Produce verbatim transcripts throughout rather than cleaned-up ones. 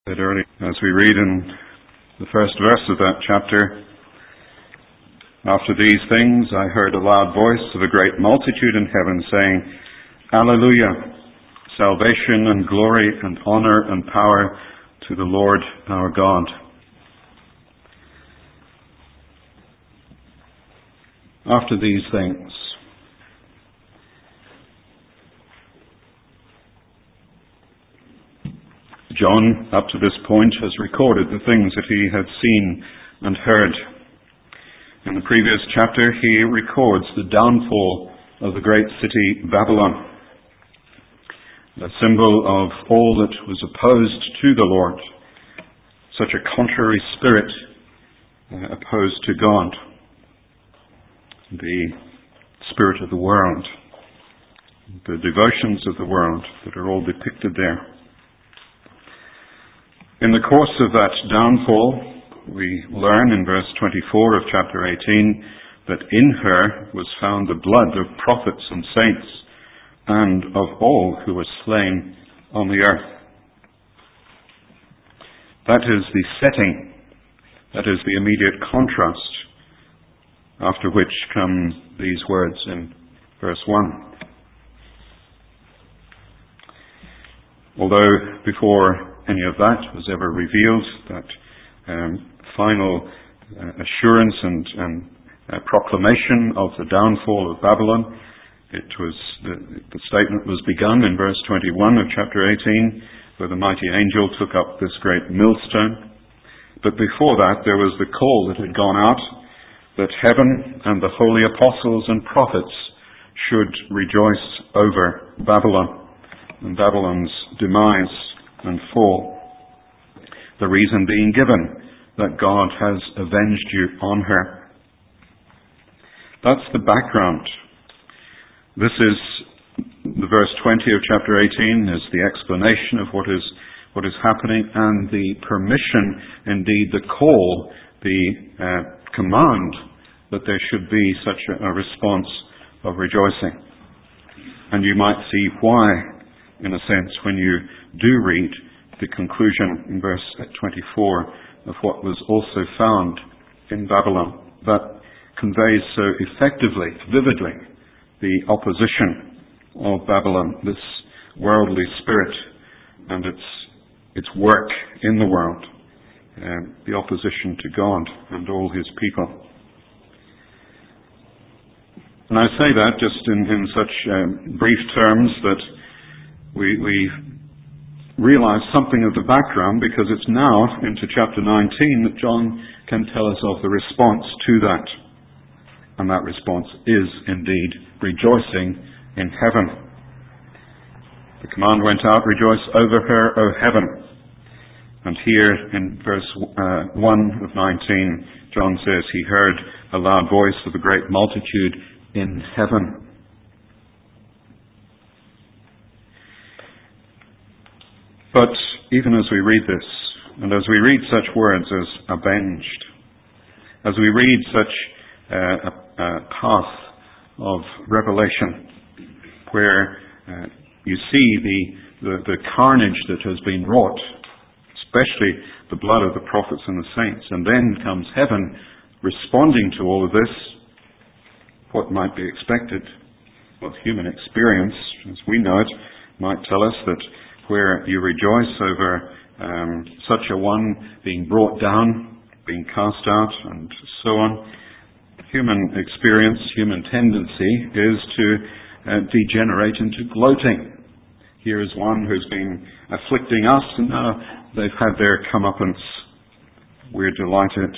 Said earlier, as we read in the first verse of that chapter, after these things I heard a loud voice of a great multitude in heaven saying, Alleluia! Salvation and glory and honor and power to the Lord our God. After these things, John, up to this point, has recorded the things that he had seen and heard. In the previous chapter, he records the downfall of the great city Babylon, a symbol of all that was opposed to the Lord, such a contrary spirit uh, opposed to God, the spirit of the world, the devotions of the world that are all depicted there. In the course of that downfall, we learn in verse twenty-four of chapter eighteen that in her was found the blood of prophets and saints and of all who were slain on the earth. That is the setting, that is the immediate contrast, after which come these words in verse one. Although before any of that was ever revealed, that um, final uh, assurance and, and uh, proclamation of the downfall of Babylon, it was the, the statement was begun in verse twenty-one of chapter eighteen, where the mighty angel took up this great millstone. But before that, there was the call that had gone out that heaven and the holy apostles and prophets should rejoice over Babylon and Babylon's demise and fall. The reason being given that God has avenged you on her. That's the background. This is the verse twenty of chapter eighteen is the explanation of what is what is happening and the permission, indeed the call, the uh, command that there should be such a, a response of rejoicing. And you might see why, in a sense, when you do read the conclusion in verse twenty-four of what was also found in Babylon, that conveys so effectively, vividly, the opposition of Babylon, this worldly spirit and its its work in the world, uh, the opposition to God and all his people. And I say that just in, in such um, brief terms that we, we realize something of the background, because it's now into chapter nineteen that John can tell us of the response to that. And that response is indeed rejoicing in heaven. The command went out, rejoice over her, O heaven. And here in verse uh, one of nineteen, John says he heard a loud voice of a great multitude in heaven. But even as we read this, and as we read such words as avenged, as we read such uh, a, a path of revelation where uh, you see the, the, the carnage that has been wrought, especially the blood of the prophets and the saints, and then comes heaven responding to all of this, what might be expected? Well, human experience, as we know it, might tell us that where you rejoice over um, such a one being brought down, being cast out, and so on, human experience, human tendency is to uh, degenerate into gloating. Here is one who's been afflicting us, and now they've had their comeuppance. We're delighted.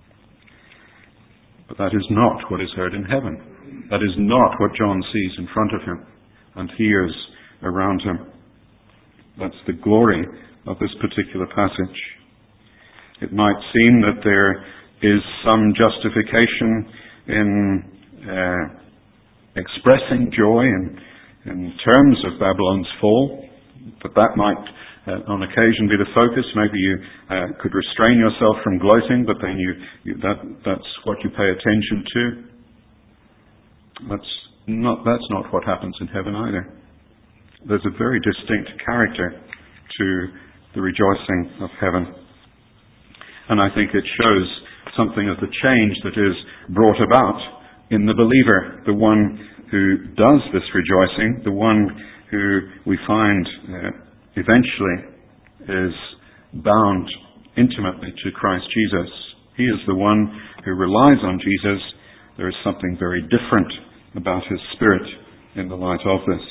But that is not what is heard in heaven. That is not what John sees in front of him and hears around him. That's the glory of this particular passage. It might seem that there is some justification in uh, expressing joy in, in terms of Babylon's fall, but that might uh, on occasion be the focus. Maybe you uh, could restrain yourself from gloating, but then you, you that that's what you pay attention to. That's not that's not what happens in heaven either. There's a very distinct character to the rejoicing of heaven. And I think it shows something of the change that is brought about in the believer, the one who does this rejoicing, the one who we find uh, eventually is bound intimately to Christ Jesus. He is the one who relies on Jesus. There is something very different about his spirit in the light of this.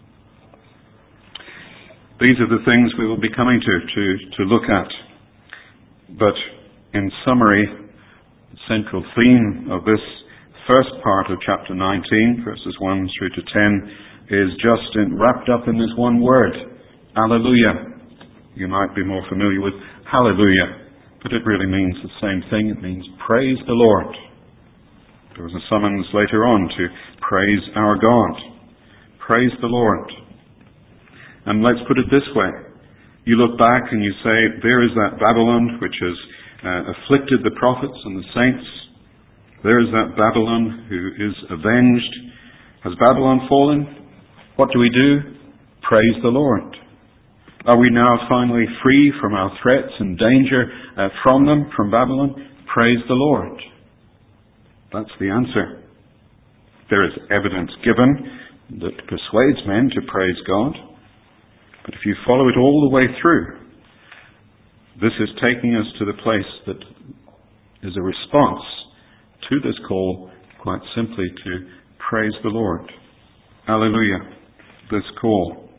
These are the things we will be coming to, to, to look at. But in summary, the central theme of this first part of chapter nineteen, verses one through to ten, is just in, wrapped up in this one word, Alleluia. You might be more familiar with Hallelujah, but it really means the same thing. It means praise the Lord. There was a summons later on to praise our God. Praise the Lord. And let's put it this way. You look back and you say, there is that Babylon which has uh, afflicted the prophets and the saints. There is that Babylon who is avenged. Has Babylon fallen? What do we do? Praise the Lord. Are we now finally free from our threats and danger uh, from them, from Babylon? Praise the Lord. That's the answer. There is evidence given that persuades men to praise God. But if you follow it all the way through, this is taking us to the place that is a response to this call, quite simply to praise the Lord. Alleluia. This call.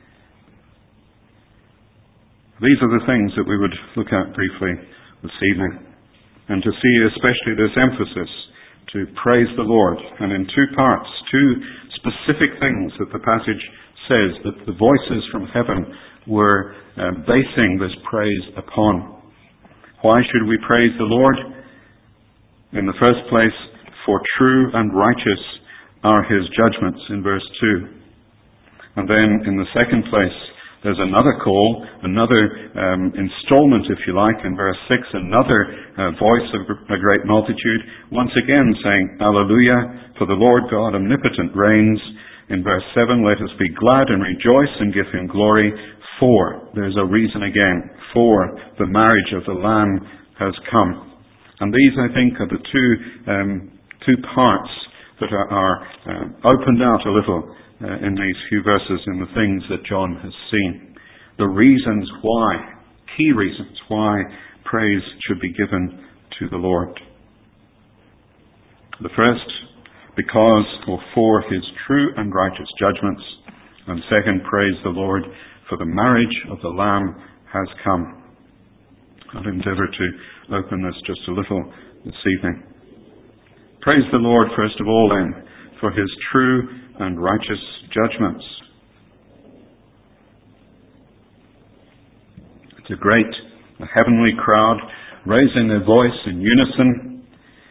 These are the things that we would look at briefly this evening. And to see especially this emphasis to praise the Lord. And in two parts, two specific things that the passage says that the voices from heaven were uh, basing this praise upon. Why should we praise the Lord? In the first place, for true and righteous are his judgments, in verse two. And then in the second place, there's another call, another um, installment, if you like, in verse six, another uh, voice of a great multitude, once again saying, Alleluia, for the Lord God omnipotent reigns. In verse seven, let us be glad and rejoice and give him glory, for, there's a reason again, for the marriage of the Lamb has come. And these, I think, are the two um, two parts that are, are uh, opened out a little Uh, in these few verses, in the things that John has seen. The reasons why, key reasons why praise should be given to the Lord. The first, because or for his true and righteous judgments. And second, praise the Lord, for the marriage of the Lamb has come. I'll endeavour to open this just a little this evening. Praise the Lord, first of all, then, for his true and righteous judgments. It's a great, a heavenly crowd raising their voice in unison,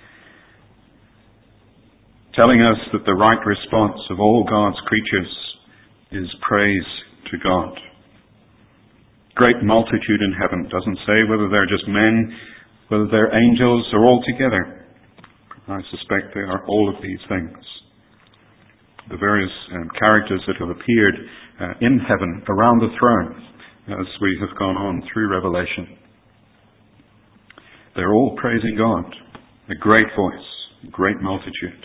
telling us that the right response of all God's creatures is praise to God. Great multitude in heaven. Doesn't say whether they're just men, whether they're angels, or all together. I suspect they are all of these things. The various um, characters that have appeared uh, in heaven around the throne as we have gone on through Revelation. They're all praising God. A great voice, a great multitude.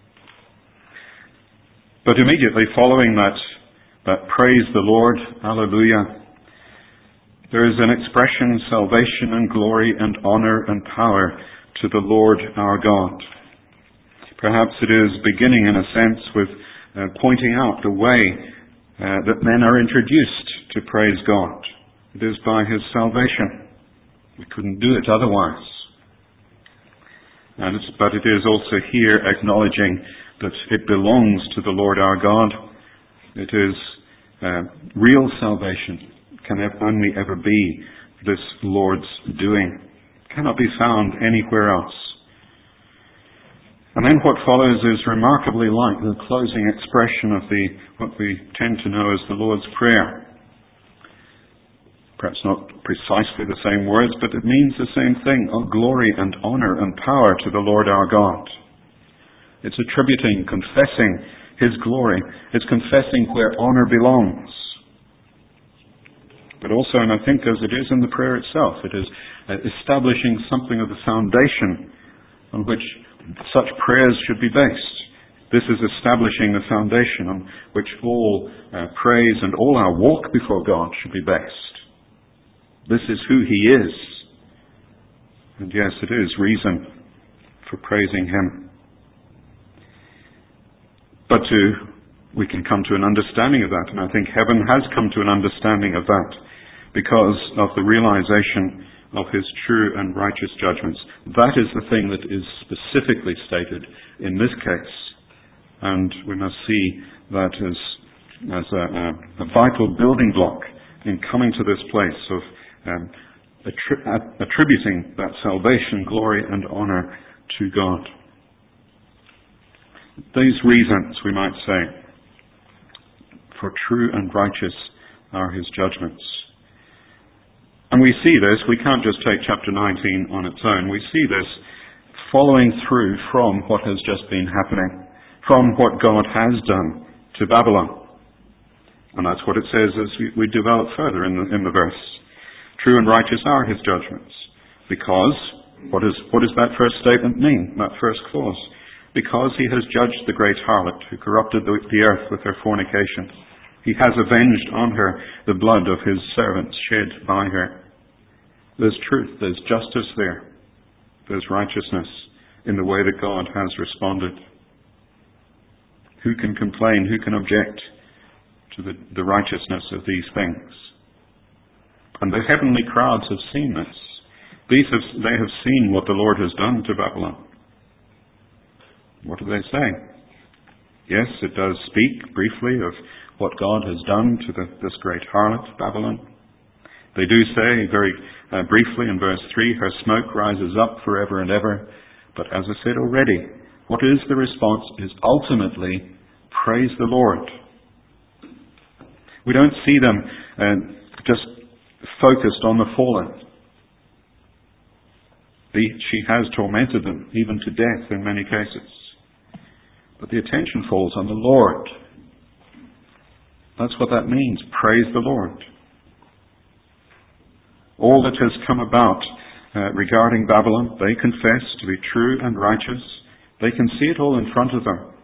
But immediately following that, that praise the Lord, Alleluia, there is an expression, salvation and glory and honour and power to the Lord our God. Perhaps it is beginning in a sense with Uh, pointing out the way uh, that men are introduced to praise God. It is by his salvation. We couldn't do it otherwise. And it's, but it is also here acknowledging that it belongs to the Lord our God. It is uh, real salvation. Can only ever be this Lord's doing. Cannot be found anywhere else. And then what follows is remarkably like the closing expression of the what we tend to know as the Lord's Prayer. Perhaps not precisely the same words, but it means the same thing. Oh, glory and honour and power to the Lord our God. It's attributing, confessing his glory. It's confessing where honour belongs. but also, and I think as it is in the prayer itself, it is uh, establishing something of the foundation on which such prayers should be based. This is establishing the foundation on which all uh, praise and all our walk before God should be based. This is who He is. And yes, it is reason for praising Him. But to, we can come to an understanding of that, and I think heaven has come to an understanding of that because of the realization of His true and righteous judgments. That is the thing that is specifically stated in this case. And we must see that as, as a, a, a vital building block in coming to this place of um, attri- attributing that salvation, glory and honour to God. These reasons, we might say, for true and righteous are His judgments. And we see this, we can't just take chapter nineteen on its own, we see this following through from what has just been happening, from what God has done to Babylon. And that's what it says as we, we develop further in the, in the verse. True and righteous are His judgments. Because, what, is, what does that first statement mean, that first clause? Because He has judged the great harlot who corrupted the, the earth with her fornication. He has avenged on her the blood of His servants shed by her. There's truth, there's justice there. There's righteousness in the way that God has responded. Who can complain? Who can object to the, the righteousness of these things? And the heavenly crowds have seen this. These have, they have seen what the Lord has done to Babylon. What do they say? Yes, it does speak briefly of what God has done to the, this great harlot, Babylon. They do say very uh, briefly in verse three, her smoke rises up forever and ever. But as I said already, what is the response is ultimately, praise the Lord. We don't see them uh, just focused on the fallen. The, she has tormented them, even to death in many cases. But the attention falls on the Lord. That's what that means, praise the Lord. All that has come about uh, regarding Babylon, they confess to be true and righteous. They can see it all in front of them.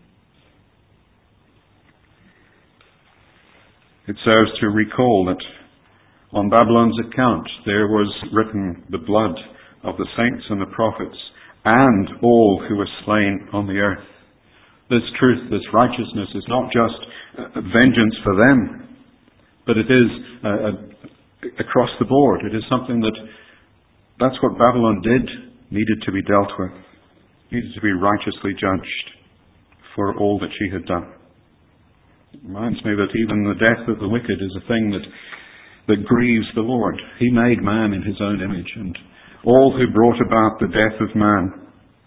It serves to recall that on Babylon's account there was written the blood of the saints and the prophets and all who were slain on the earth. This truth, this righteousness is not just uh, vengeance for them, but it is uh, uh, across the board. It is something that, that's what Babylon did, needed to be dealt with, needed to be righteously judged for all that she had done. It reminds me that even the death of the wicked is a thing that, that grieves the Lord. He made man in His own image, and all who brought about the death of man,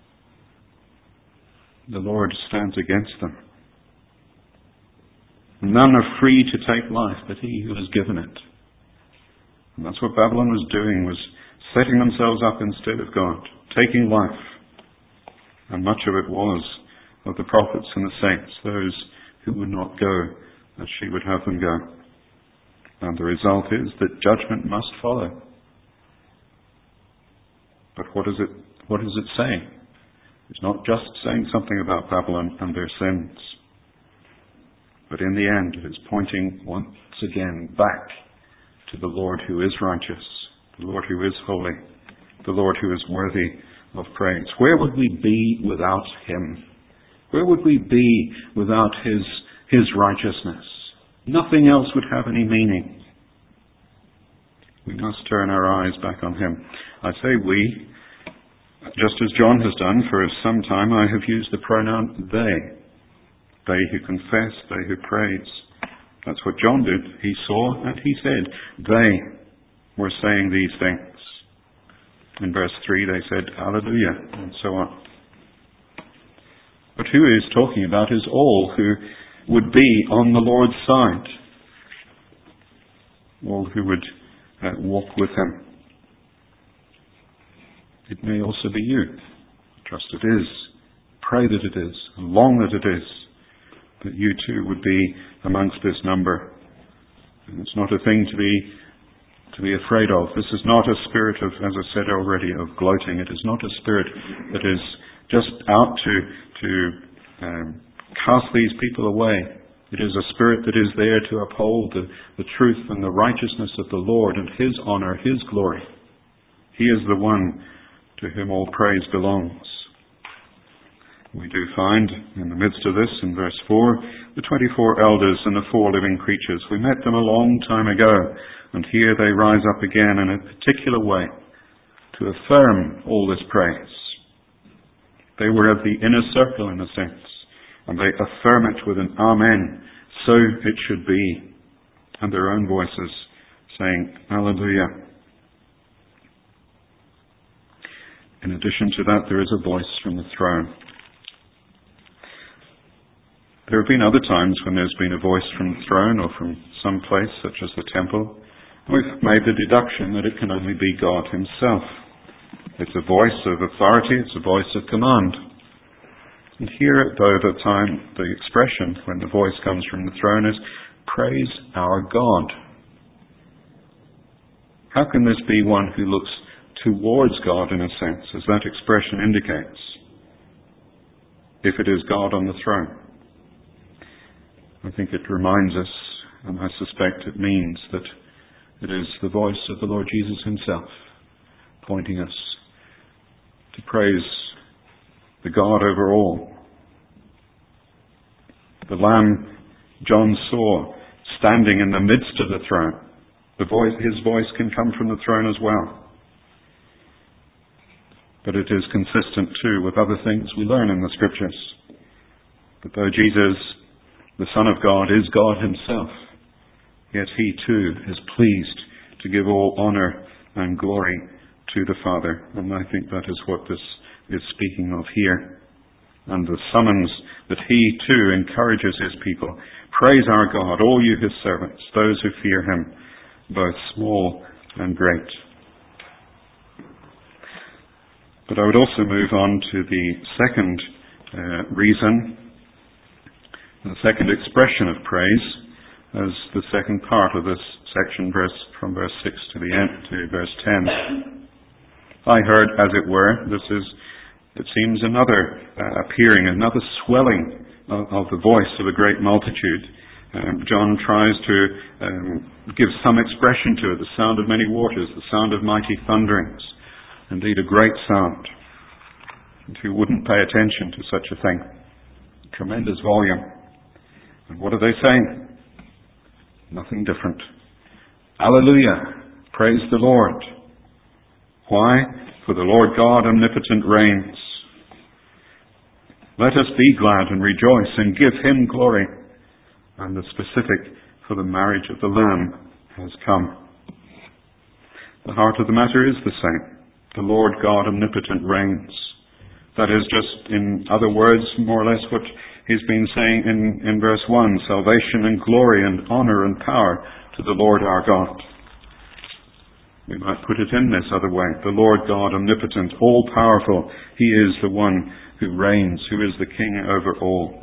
the Lord stands against them. None are free to take life but He who has given it. And that's what Babylon was doing, was setting themselves up instead of God, taking life. And much of it was of the prophets and the saints, those who would not go as she would have them go. And the result is that judgment must follow. But what is it, what is it saying? It's not just saying something about Babylon and their sins. But in the end, it is pointing once again back to the Lord who is righteous, the Lord who is holy, the Lord who is worthy of praise. Where would we be without Him? Where would we be without His, His righteousness? Nothing else would have any meaning. We must turn our eyes back on Him. I say we, just as John has done for some time. I have used the pronoun they. They who confess, they who praise. That's what John did. He saw and he said, they were saying these things. In verse three they said, Hallelujah, and so on. But who he is talking about is all who would be on the Lord's side. All who would uh, walk with Him. It may also be you. Trust it is. Pray that it is. And long that it is. That you too would be amongst this number. And it's not a thing to be to be afraid of. This is not a spirit of, as I said already, of gloating. It is not a spirit that is just out to, to um, cast these people away. It is a spirit that is there to uphold the, the truth and the righteousness of the Lord and His honour, His glory. He is the one to whom all praise belongs. We do find in the midst of this, in verse four, the twenty-four elders and the four living creatures. We met them a long time ago, and here they rise up again in a particular way to affirm all this praise. They were of the inner circle, in a sense, and they affirm it with an Amen. So it should be. And their own voices saying, Alleluia. In addition to that, there is a voice from the throne. There have been other times when there's been a voice from the throne or from some place, such as the temple. We've made the deduction that it can only be God Himself. It's a voice of authority, it's a voice of command. And here, though, the time, the expression when the voice comes from the throne is, praise our God. How can this be one who looks towards God, in a sense, as that expression indicates, if it is God on the throne? I think it reminds us, and I suspect it means, that it is the voice of the Lord Jesus Himself pointing us to praise the God over all. The Lamb John saw standing in the midst of the throne. The voice, His voice can come from the throne as well. But it is consistent too with other things we learn in the Scriptures. That though Jesus, the Son of God, is God Himself, yet He too is pleased to give all honour and glory to the Father. And I think that is what this is speaking of here. And the summons that He too encourages His people. Praise our God, all you His servants, those who fear Him, both small and great. But I would also move on to the second uh, reason, the second expression of praise, as the second part of this section, verse from verse six to the end, to verse ten. I heard, as it were, this is, it seems, another uh, appearing, another swelling of, of the voice of a great multitude. Um, John tries to um, give some expression to it, the sound of many waters, the sound of mighty thunderings, indeed a great sound. And who wouldn't pay attention to such a thing? Tremendous volume. And what are they saying? Nothing different. Alleluia! Praise the Lord. Why? For the Lord God omnipotent reigns. Let us be glad and rejoice and give Him glory. And the specific, for the marriage of the Lamb has come. The heart of the matter is the same. The Lord God omnipotent reigns. That is just, in other words, more or less what He's been saying in, in verse one. Salvation and glory and honour and power to the Lord our God. We might put it in this other way. The Lord God omnipotent, all-powerful. He is the one who reigns, who is the King over all.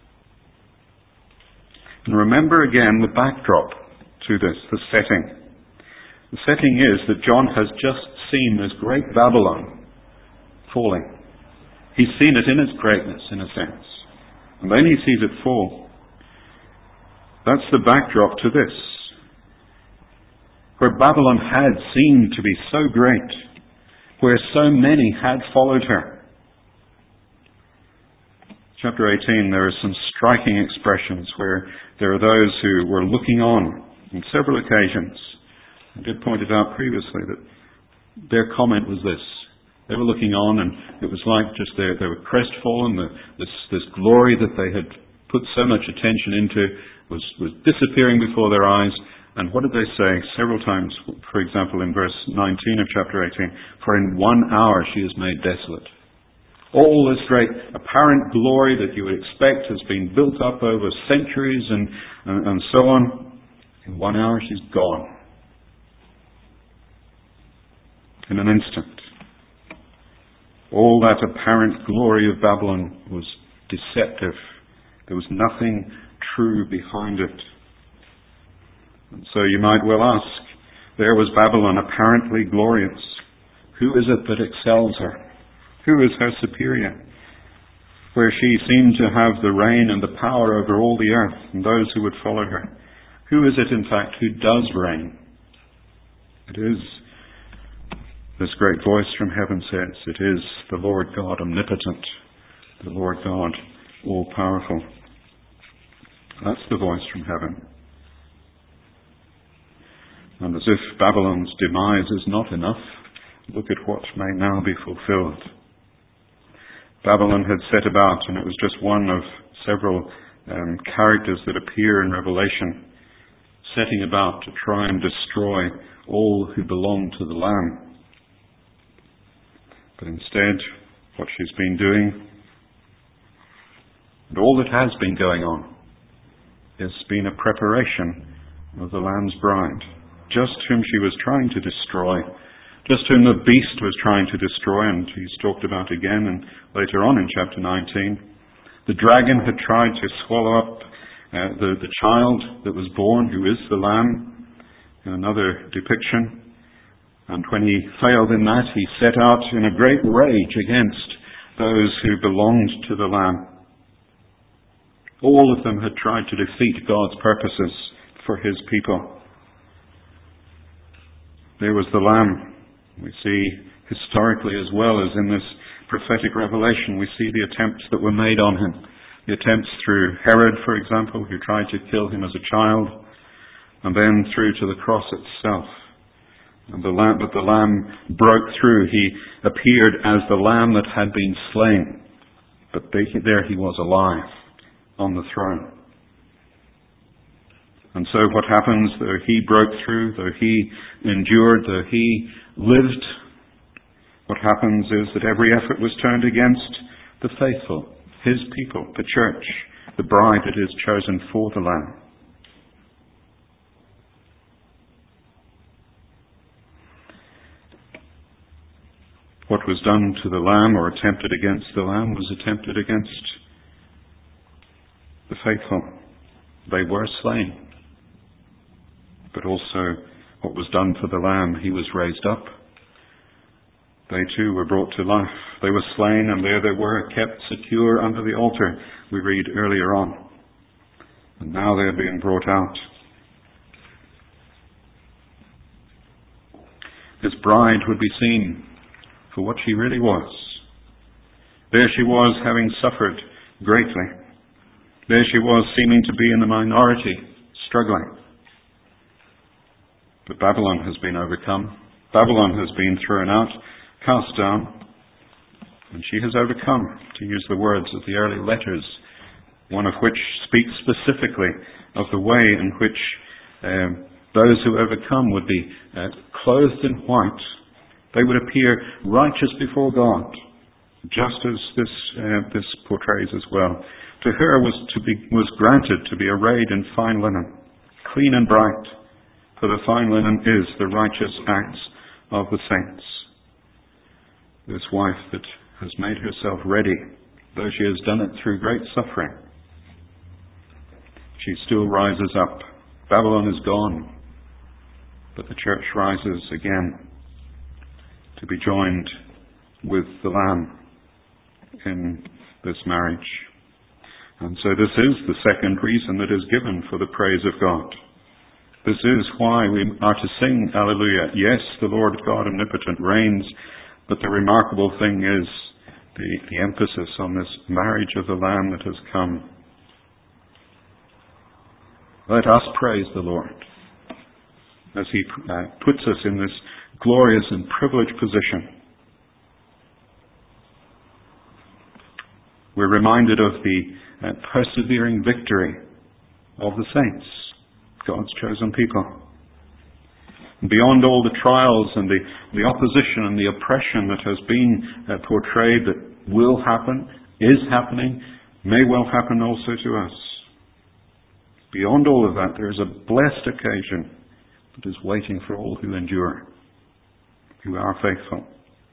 And remember again the backdrop to this, the setting. The setting is that John has just seen this great Babylon falling. He's seen it in its greatness, in a sense. And then he sees it fall. That's the backdrop to this. Where Babylon had seemed to be so great, where so many had followed her. Chapter eighteen, there are some striking expressions where there are those who were looking on on several occasions. I did point it out previously that their comment was this. They were looking on, and it was like just they, they were crestfallen. The, this, this glory that they had put so much attention into was, was disappearing before their eyes. And what did they say several times? For example, in verse nineteen of chapter eighteen, for in one hour she is made desolate. All this great apparent glory that you would expect has been built up over centuries and, and, and so on. In one hour she's gone. In an instant. All that apparent glory of Babylon was deceptive. There was nothing true behind it. And so you might well ask, There was Babylon, apparently glorious. Who is it that excels her? Who is her superior? Where she seemed to have the reign and the power over all the earth and those who would follow her. Who is it, in fact, who does reign? It is, this great voice from heaven says, it is the Lord God omnipotent, the Lord God all-powerful. That's the voice from heaven. And as if Babylon's demise is not enough, look at what may now be fulfilled. Babylon had set about, and it was just one of several um, characters that appear in Revelation, setting about to try and destroy all who belong to the Lamb. But instead, what she's been doing, and all that has been going on, has been a preparation of the Lamb's bride, just whom she was trying to destroy, just whom the beast was trying to destroy, and he's talked about again and later on in chapter nineteen. The dragon had tried to swallow up uh, the, the child that was born, who is the Lamb, in another depiction. And when he failed in that, he set out in a great rage against those who belonged to the Lamb. All of them had tried to defeat God's purposes for his people. There was the Lamb. We see historically as well as in this prophetic revelation, we see the attempts that were made on him. The attempts through Herod, for example, who tried to kill him as a child, and then through to the cross itself. And the lamb, but the Lamb broke through. He appeared as the Lamb that had been slain. But there he was alive on the throne. And so what happens, though he broke through, though he endured, though he lived, what happens is that every effort was turned against the faithful, his people, the church, the bride that is chosen for the Lamb. What was done to the Lamb or attempted against the Lamb was attempted against the faithful. They were slain. But also what was done for the Lamb, he was raised up. They too were brought to life. They were slain, and there they were, kept secure under the altar, we read earlier on. And now they are being brought out. His bride would be seen for what she really was. There she was, having suffered greatly. There she was, seeming to be in the minority, struggling. But Babylon has been overcome. Babylon has been thrown out, cast down, and she has overcome, to use the words of the early letters, one of which speaks specifically of the way in which um, those who overcome would be uh, clothed in white. They would appear righteous before God, just as this uh, this portrays as well. To her was to be was granted to be arrayed in fine linen, clean and bright. For the fine linen is the righteous acts of the saints. This wife that has made herself ready, though she has done it through great suffering, she still rises up. Babylon is gone, but the church rises again to be joined with the Lamb in this marriage. And so this is the second reason that is given for the praise of God. This is why we are to sing Alleluia. Yes, the Lord God omnipotent reigns, but the remarkable thing is the, the emphasis on this marriage of the Lamb that has come. Let us praise the Lord as he uh, puts us in this glorious and privileged position. We're reminded of the uh, persevering victory of the saints, God's chosen people. Beyond all the trials and the, the opposition and the oppression that has been uh, portrayed that will happen, is happening, may well happen also to us. Beyond all of that, there is a blessed occasion that is waiting for all who endure, who are faithful.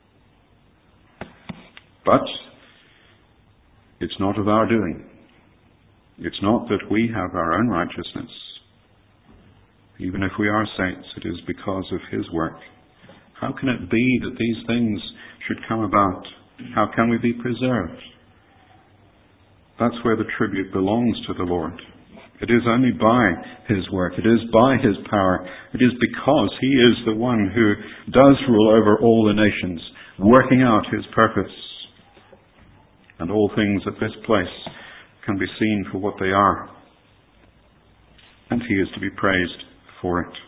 But it's not of our doing. It's not that we have our own righteousness. Even if we are saints, it is because of his work. How can it be that these things should come about? How can we be preserved? That's where the tribute belongs to the Lord. It is only by his work. It is by his power. It is because he is the one who does rule over all the nations, working out his purpose. And all things at this place can be seen for what they are. And he is to be praised for it.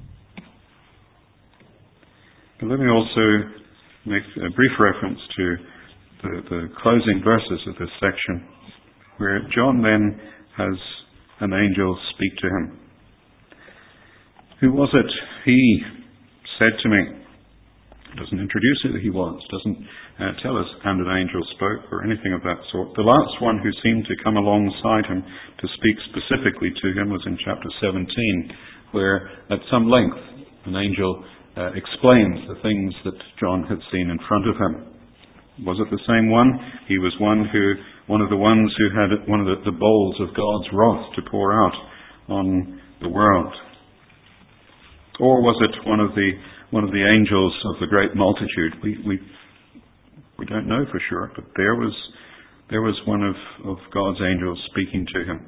But let me also make a brief reference to the, the closing verses of this section, where John then has an angel speak to him. Who was it? He said to me. Doesn't introduce who he was, doesn't uh, tell us, and an angel spoke or anything of that sort. The last one who seemed to come alongside him to speak specifically to him was in chapter seventeen, where at some length an angel uh, explains the things that John had seen in front of him. Was it the same one? He was one who, one of the ones who had one of the, the bowls of God's wrath to pour out on the world. Or was it one of the one of the angels of the great multitude? We we we don't know for sure, but there was there was one of, of God's angels speaking to him.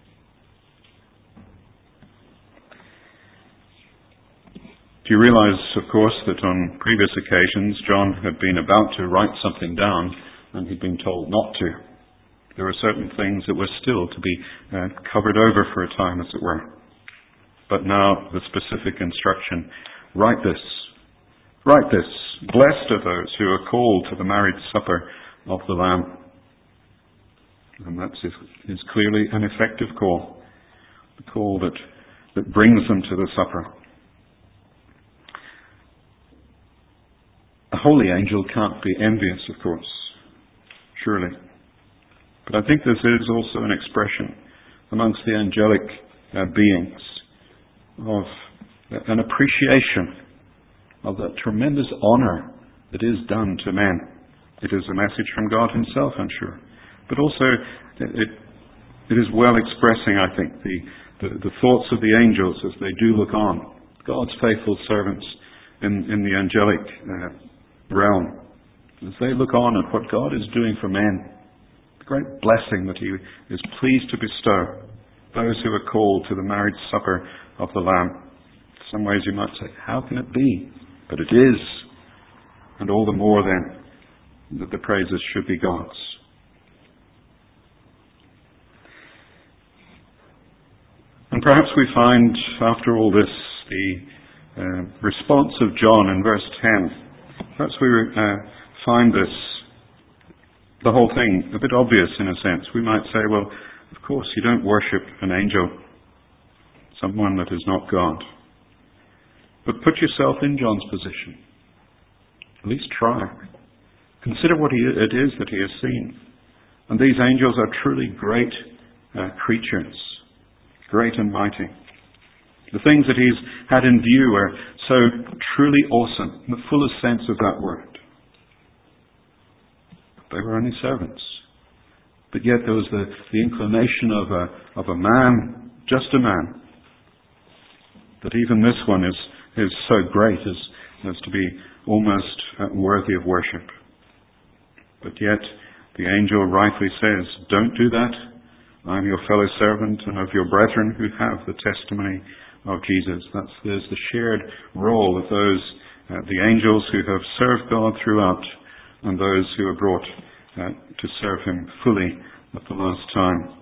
Do you realize, of course, that on previous occasions John had been about to write something down and he'd been told not to? There were certain things that were still to be uh, covered over for a time, as it were. But now the specific instruction, write this, write this, blessed are those who are called to the marriage supper of the Lamb. And that is, is clearly an effective call, the call that, that brings them to the supper. A holy angel can't be envious, of course, surely. But I think this is also an expression amongst the angelic uh, beings of an appreciation of that tremendous honour that is done to men. It is a message from God himself, I'm sure. But also, it, it is well expressing, I think, the, the, the thoughts of the angels as they do look on, God's faithful servants in, in the angelic uh, realm, as they look on at what God is doing for men, the great blessing that he is pleased to bestow those who are called to the marriage supper of the Lamb. In some ways you might say, how can it be? But it is. And all the more then that the praises should be God's. And perhaps we find, after all this, the uh, response of John in verse ten. Perhaps we uh, find this, the whole thing, a bit obvious in a sense. We might say, well, of course, you don't worship an angel, someone that is not God. But put yourself in John's position. At least try. Consider what he, it is that he has seen. And these angels are truly great uh, creatures, great and mighty. The things that he's had in view are so truly awesome, in the fullest sense of that word. They were only servants. But yet there was the, the inclination of a, of a man, just a man, that even this one is, is so great as, as to be almost uh, worthy of worship. But yet the angel rightly says, don't do that. I am your fellow servant and of your brethren who have the testimony of Jesus. That's, there's the shared role of those, uh, the angels who have served God throughout and those who are brought uh, to serve him fully at the last time.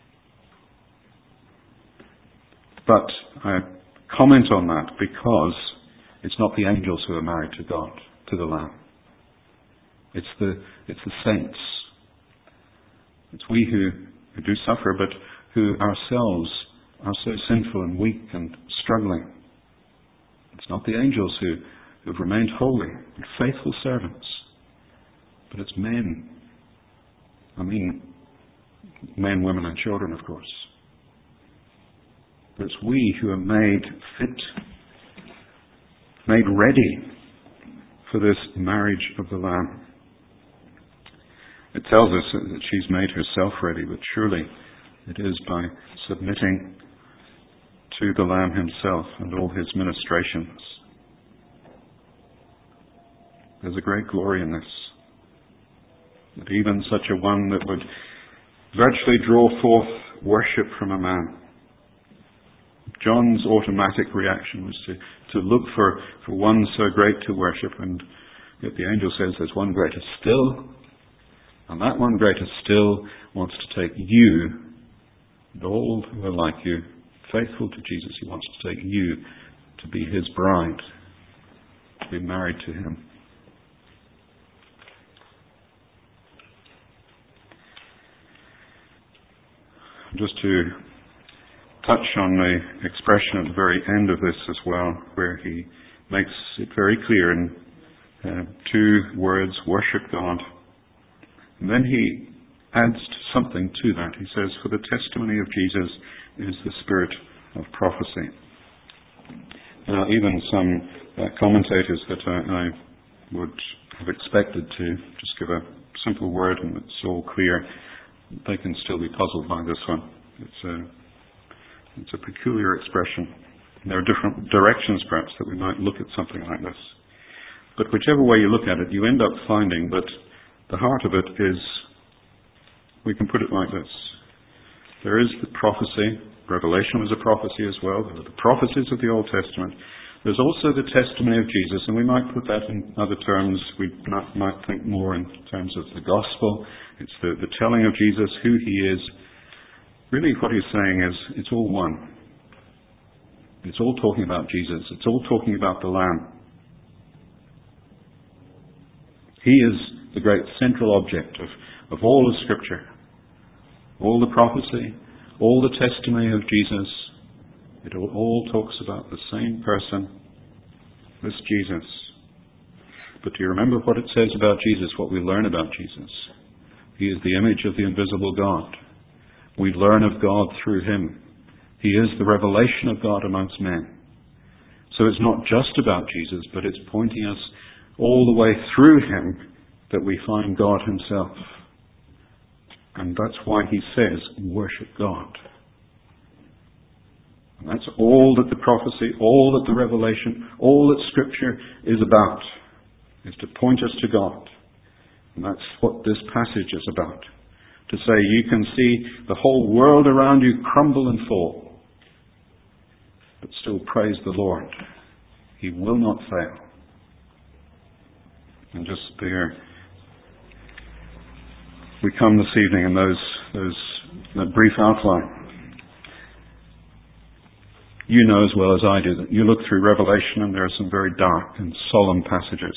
But I comment on that because it's not the angels who are married to God, to the Lamb. It's the, it's the saints. It's we who, who do suffer, but who ourselves are so sinful and weak and struggling. It's not the angels who, who have remained holy and faithful servants, but it's men. I mean, men, women and children, of course. But it's we who are made fit, made ready for this marriage of the Lamb. It tells us that she's made herself ready, but surely it is by submitting to the Lamb himself and all his ministrations. There's a great glory in this. That even such a one that would virtually draw forth worship from a man. John's automatic reaction was to, to look for, for one so great to worship, and yet the angel says there's one greater still, and that one greater still wants to take you, and all who are like you, faithful to Jesus. He wants to take you to be his bride, to be married to him. Just to touch on the expression at the very end of this as well, where he makes it very clear in uh, two words, worship God. And then he adds something to that. He says, for the testimony of Jesus is the spirit of prophecy. Now, even some uh, commentators that I, I would have expected to just give a simple word and it's all clear, they can still be puzzled by this one. It's a, it's a peculiar expression. There are different directions, perhaps, that we might look at something like this. But whichever way you look at it, you end up finding that the heart of it is, we can put it like this. There is the prophecy. Revelation was a prophecy as well. There are the prophecies of the Old Testament. There's also the testimony of Jesus, and we might put that in other terms. We might, might think more in terms of the gospel. It's the, the telling of Jesus, who he is. Really what he's saying is, it's all one. It's all talking about Jesus. It's all talking about the Lamb. He is the great central object of, of all of Scripture. All the prophecy, all the testimony of Jesus. It all talks about the same person, this Jesus. But do you remember what it says about Jesus, what we learn about Jesus? He is the image of the invisible God. We learn of God through him. He is the revelation of God amongst men. So it's not just about Jesus, but it's pointing us all the way through him that we find God himself. And that's why he says, worship God. And that's all that the prophecy, all that the revelation, all that Scripture is about, is to point us to God. And that's what this passage is about. To say you can see the whole world around you crumble and fall, but still praise the Lord. He will not fail. And just there, we come this evening in those, those that brief outline. You know as well as I do that you look through Revelation and there are some very dark and solemn passages.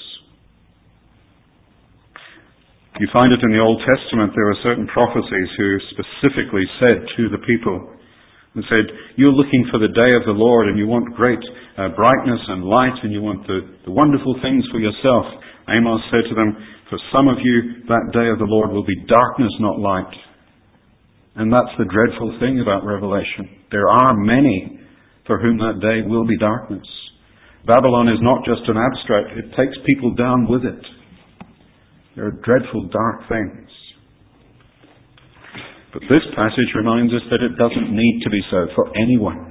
You find it in the Old Testament, there are certain prophecies who specifically said to the people, and said, you're looking for the day of the Lord and you want great uh, brightness and light and you want the, the wonderful things for yourself. Amos said to them, for some of you that day of the Lord will be darkness, not light. And that's the dreadful thing about Revelation. There are many for whom that day will be darkness. Babylon is not just an abstract, it takes people down with it. There are dreadful dark things. But this passage reminds us that it doesn't need to be so for anyone.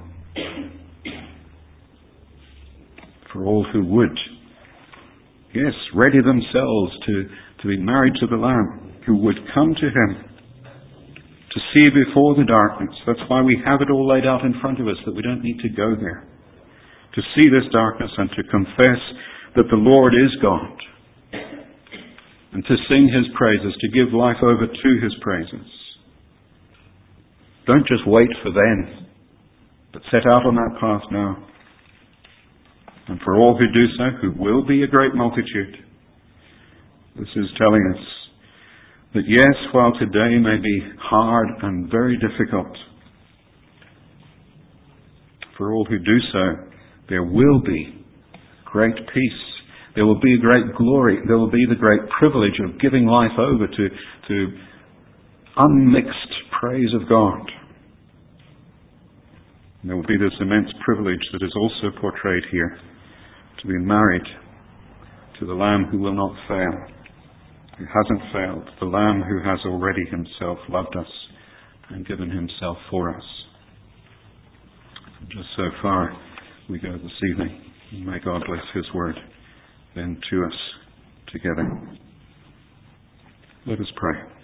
For all who would, yes, ready themselves to, to be married to the Lamb, who would come to him to see before the darkness. That's why we have it all laid out in front of us, that we don't need to go there. To see this darkness and to confess that the Lord is God. And to sing his praises, to give life over to his praises. Don't just wait for then, but set out on that path now. And for all who do so, who will be a great multitude, this is telling us that yes, while today may be hard and very difficult, for all who do so, there will be great peace. There will be great glory. There will be the great privilege of giving life over to, to unmixed praise of God. And there will be this immense privilege that is also portrayed here, to be married to the Lamb who will not fail, who hasn't failed, the Lamb who has already himself loved us and given himself for us. Just so far we go this evening. May God bless his word then to us together. Let us pray.